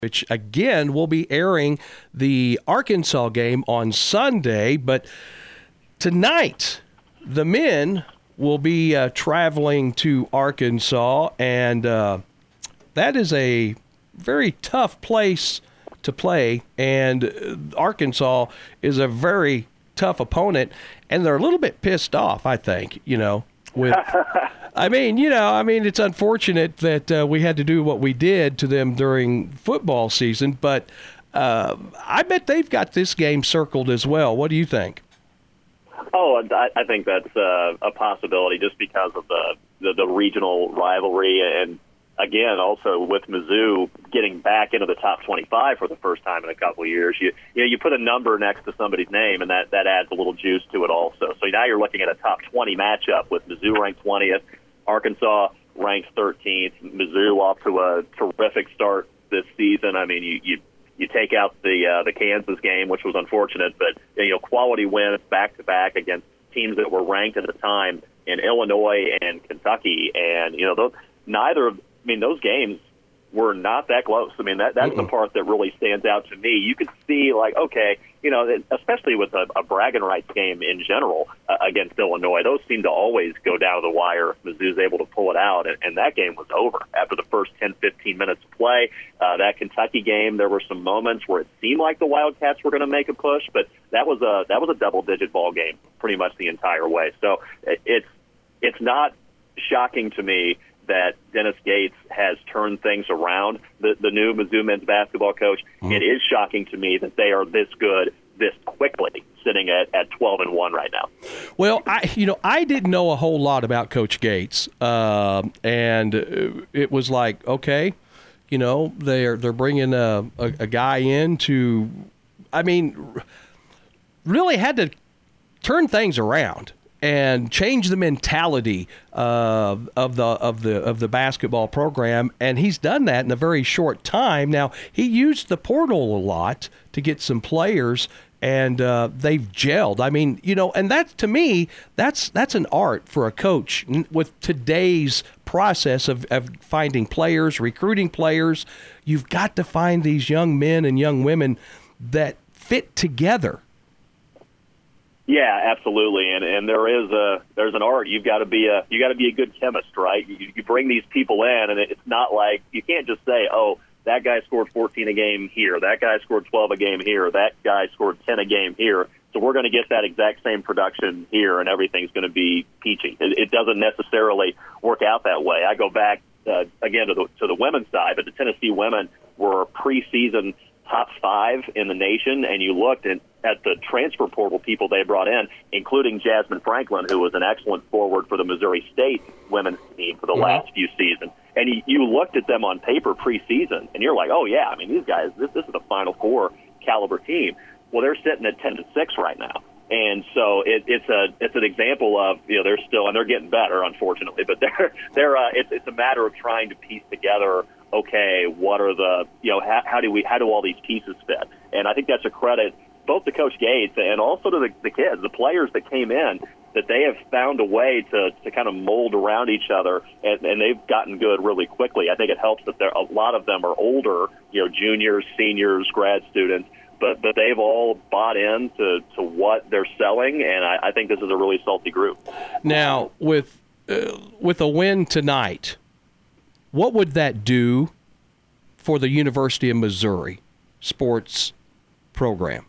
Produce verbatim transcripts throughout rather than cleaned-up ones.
which again will be airing the Arkansas game on Sunday. But tonight, the men will be uh, traveling to Arkansas, and uh, that is a very tough place to play. And Arkansas is a very tough opponent, and they're a little bit pissed off, I think, you know, with I mean, you know, I mean, it's unfortunate that uh, we had to do what we did to them during football season, but uh, I bet they've got this game circled as well. What do you think? Oh, I, I think that's uh, a possibility just because of the, the, the regional rivalry. And, again, also with Mizzou getting back into the top twenty-five for the first time in a couple of years, you you, know, you put a number next to somebody's name, and that, that adds a little juice to it also. So now you're looking at a top twenty matchup with Mizzou ranked twentieth, Arkansas ranked thirteenth, Mizzou off to a terrific start this season. I mean, you, you You take out the uh, the Kansas game, which was unfortunate, but you know, quality wins back to back against teams that were ranked at the time in Illinois and Kentucky, and you know, those, neither of I mean, those games were not that close. I mean, that that's Mm-mm. the part that really stands out to me. You could see, like, okay, you know, especially with a, a bragging rights game in general uh, against Illinois, those seem to always go down to the wire. Mizzou's able to pull it out, and, and that game was over after the first ten, fifteen minutes of play. Uh, that Kentucky game, there were some moments where it seemed like the Wildcats were going to make a push, but that was a that was a double-digit ball game pretty much the entire way. So it, it's it's not shocking to me that Dennis Gates has turned things around, the, the new Mizzou men's basketball coach. Mm-hmm. It is shocking to me that they are this good this quickly, sitting at, at twelve and one right now. Well, I you know, I didn't know a whole lot about Coach Gates, uh, and it was like, okay, you know, they're they're bringing a, a, a guy in to, I mean, really had to turn things around and change the mentality uh, of the of the of the basketball program, and he's done that in a very short time. Now, he used the portal a lot to get some players, and uh, they've gelled. I mean, you know, and that to me, that's that's an art for a coach with today's process of, of finding players, recruiting players. You've got to find these young men and young women that fit together. Yeah, absolutely, and and there is a there's an art. You've got to be a you got to be a good chemist, right? You, you bring these people in, and it's not like you can't just say, oh, that guy scored fourteen a game here, that guy scored twelve a game here, that guy scored ten a game here. So we're going to get that exact same production here, and everything's going to be peachy. It, it doesn't necessarily work out that way. I go back uh, again to the to the women's side, but the Tennessee women were preseason top five in the nation, and you looked at, at the transfer portal people they brought in, including Jasmine Franklin, who was an excellent forward for the Missouri State women's team for the yeah. last few seasons. And you, you looked at them on paper preseason, and you're like, oh, yeah, I mean, these guys, this, this is a Final Four caliber team. Well, they're sitting at ten to six right now. And so it, it's a it's an example of, you know, they're still, and they're getting better, unfortunately, but they're they're uh, it's it's a matter of trying to piece together, okay, what are the, you know, how, how do we how do all these pieces fit? And I think that's a credit both to Coach Gates and also to the, the kids, the players that came in, that they have found a way to, to kind of mold around each other, and, and they've gotten good really quickly. I think it helps that there a lot of them are older, you know, juniors, seniors, grad students, but but they've all bought in to, to what they're selling, and I, I think this is a really salty group. Now, with uh, with a win tonight, what would that do for the University of Missouri sports program?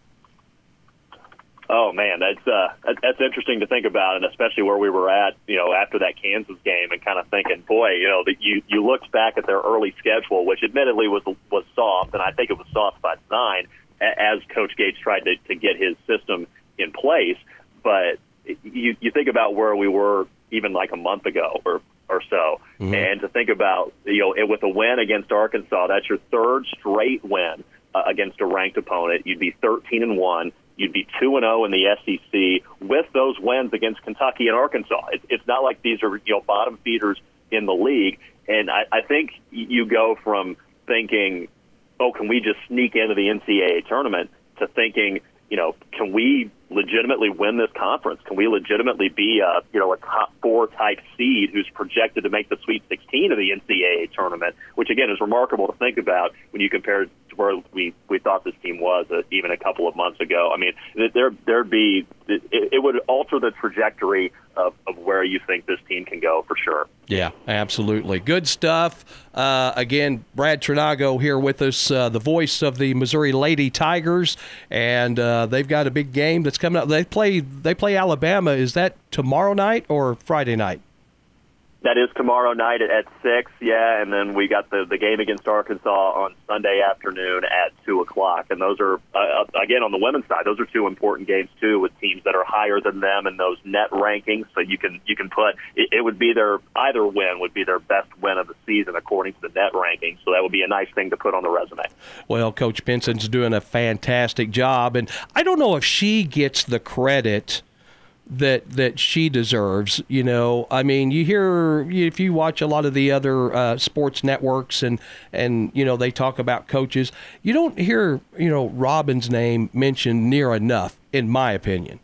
Oh man, that's uh, that's interesting to think about, and especially where we were at, you know, after that Kansas game, and kind of thinking, boy, you know, that you you looked back at their early schedule, which admittedly was was soft, and I think it was soft by design, as Coach Gates tried to, to get his system in place. But you you think about where we were even like a month ago or or so, mm-hmm. and to think about, you know, with a win against Arkansas, that's your third straight win uh, against a ranked opponent. You'd be thirteen and one. You'd be two and zero in the S E C with those wins against Kentucky and Arkansas. It, it's not like these are, you know, bottom feeders in the league. And I, I think you go from thinking, oh, can we just sneak into the N C double A tournament, to thinking, you know, can we legitimately win this conference? Can we legitimately be a, you know, a top four type seed who's projected to make the Sweet sixteen of the N C double A tournament, which, again, is remarkable to think about when you compare it to where we, we thought this team was uh, even a couple of months ago. I mean, there, there'd be it, it would alter the trajectory of, of where you think this team can go for sure. Yeah, absolutely. Good stuff. Uh, again, Brad Trinago here with us, uh, the voice of the Missouri Lady Tigers, and uh, they've got a big game that's coming up. They play they play Alabama. Is that tomorrow night or Friday night? That is tomorrow night at, at six, yeah, and then we got the, the game against Arkansas on Sunday afternoon at two o'clock. And those are, uh, again, on the women's side, those are two important games, too, with teams that are higher than them in those net rankings. So you can you can put, it, it would be their, either win would be their best win of the season according to the net rankings. So that would be a nice thing to put on the resume. Well, Coach Benson's doing a fantastic job, and I don't know if she gets the credit that that she deserves. You know, I mean, you hear, if you watch a lot of the other uh, sports networks and and you know, they talk about coaches, you don't hear, you know, Robin's name mentioned near enough, in my opinion.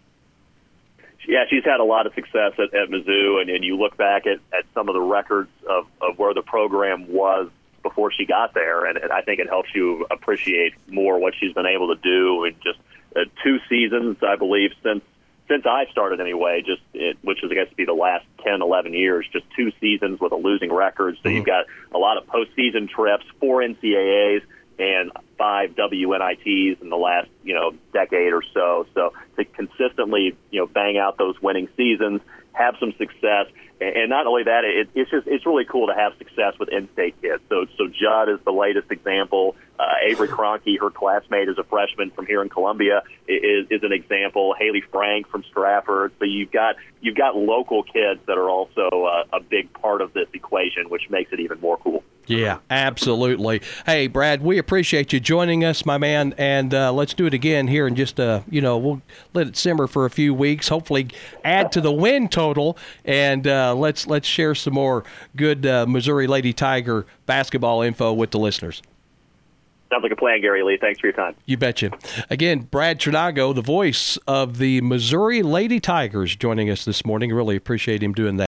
Yeah, she's had a lot of success at, at Mizzou, and, and you look back at, at some of the records of, of where the program was before she got there, and, and I think it helps you appreciate more what she's been able to do in just uh, two seasons, I believe, since Since I started anyway, just it, which is, I guess, to be the last ten, eleven years, just two seasons with a losing record. So mm-hmm. you've got a lot of postseason trips, four N C double A's, and five W N I Ts in the last, you know, decade or so. So to consistently, you know, bang out those winning seasons, have some success, and not only that, it, it's just it's really cool to have success with in-state kids. So so Judd is the latest example. Uh, Avery Cronky, her classmate as a freshman from here in Columbia, is, is an example. Haley Frank from Stratford. So you've got you've got local kids that are also uh, a big part of this equation, which makes it even more cool. Yeah, absolutely. Hey, Brad, we appreciate you joining us, my man, and uh, let's do it again here in just a, you know, we'll let it simmer for a few weeks, hopefully add to the win total, and uh, let's let's share some more good uh, Missouri Lady Tiger basketball info with the listeners. Sounds like a plan, Gary Lee. Thanks for your time. You betcha. Again, Brad Trinago, the voice of the Missouri Lady Tigers, joining us this morning. Really appreciate him doing that.